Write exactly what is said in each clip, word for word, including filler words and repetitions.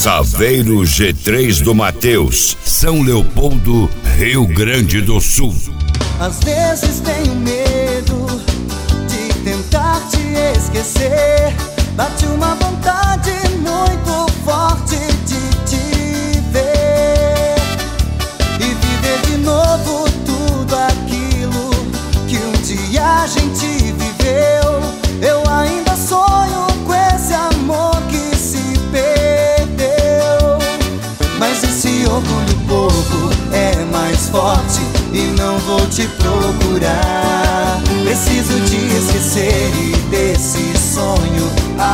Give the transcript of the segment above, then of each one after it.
Saveiro G três do Mateus, São Leopoldo, Rio Grande do Sul. Às vezes tenho medo de tentar te esquecer. Bate uma vontade muito forte de te ver e viver de novo tudo aquilo que um dia a gente viveu. Eu ainda sonho com esse amor que se perdeu, mas esse orgulho bobo é mais forte e não vou te procurar. Preciso te esquecer e desse sonho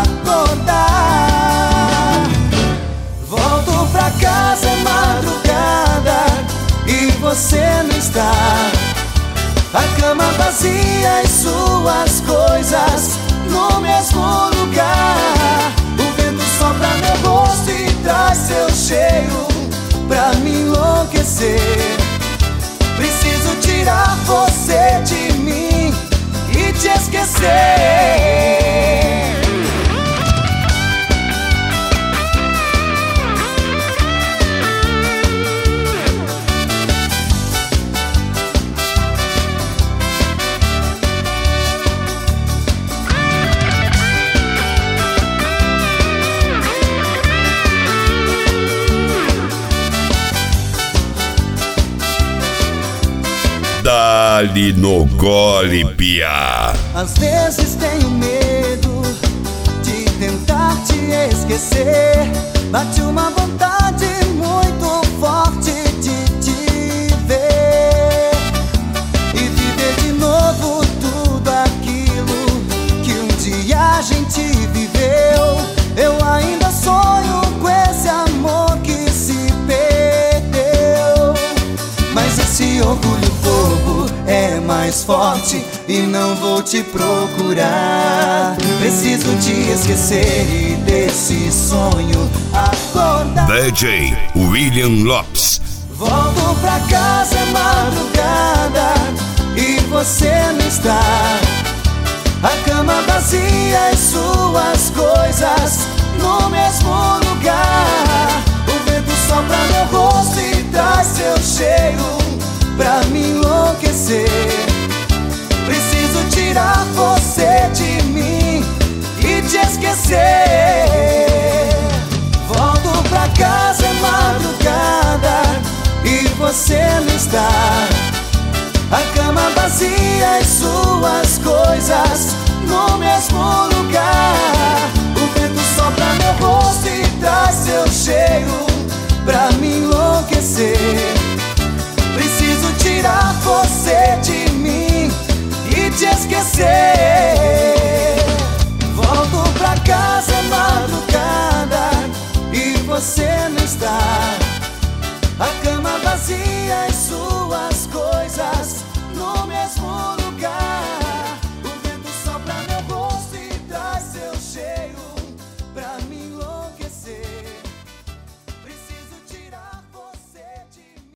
acordar. Volto pra casa, é madrugada e você não está. A cama vazia e suas coisas no mesmo lugar. O vento sopra meu rosto e traz seu cheiro pra me enlouquecer. Preciso tirar você de mim e te esquecer. Dali no gole, piá. Às vezes tenho medo de tentar te esquecer. Bate uma vontade muito forte de te ver e viver de novo tudo aquilo que um dia a gente viveu. Eu ainda sonho com esse amor que se perdeu, mas esse orgulho bobo é mais forte e não vou te procurar. Preciso te esquecer e desse sonho acordar. D J William Lopes. Volto pra casa, é madrugada e você não está. A cama vazia e suas coisas no mesmo lugar.